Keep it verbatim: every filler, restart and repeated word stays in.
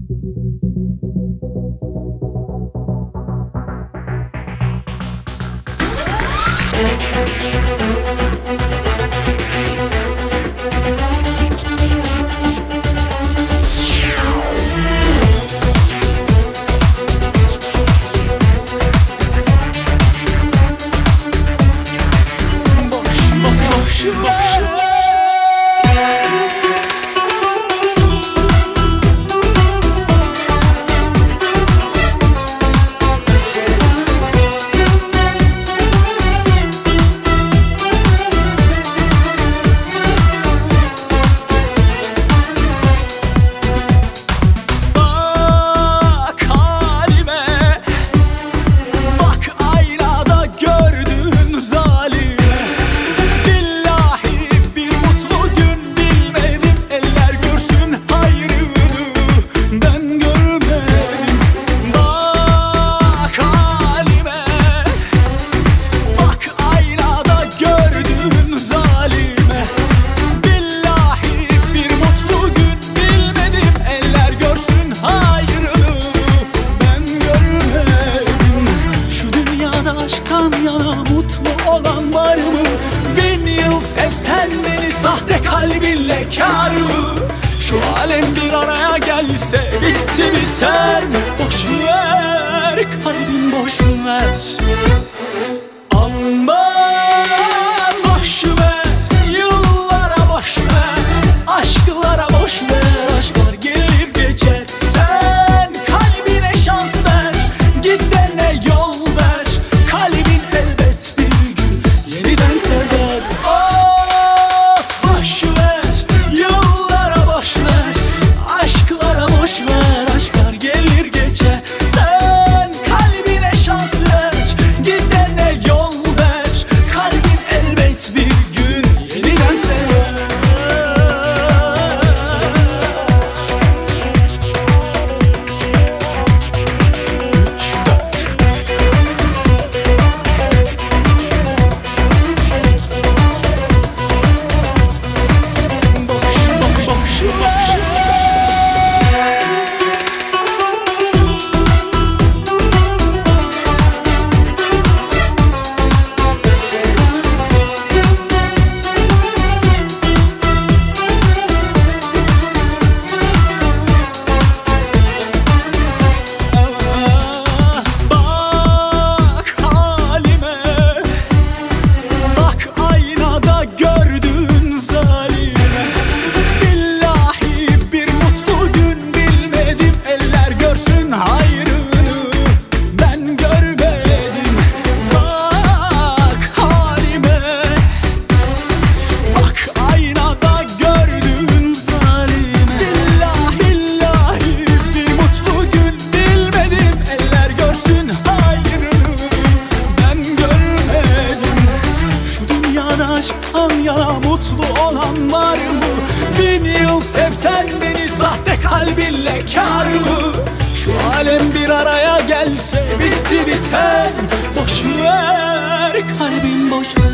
Sevsen beni sahte kalbinle kâr mı? Şu alem bir araya gelse bitti biter. Boş ver kalbim, boş ver. Aman boş ver, yıllara boş ver, aşklara boş ver. Aşklar gelir geçer, sen kalbine şans ver. Gidene yol ver, kalbin elbet bir gün yeniden sever. Mutlu olan var mı? Bin yıl sevsen beni sahte kalbinle kâr mı? Şu alem bir araya gelse bitti biter. Boş ver kalbim, boş ver.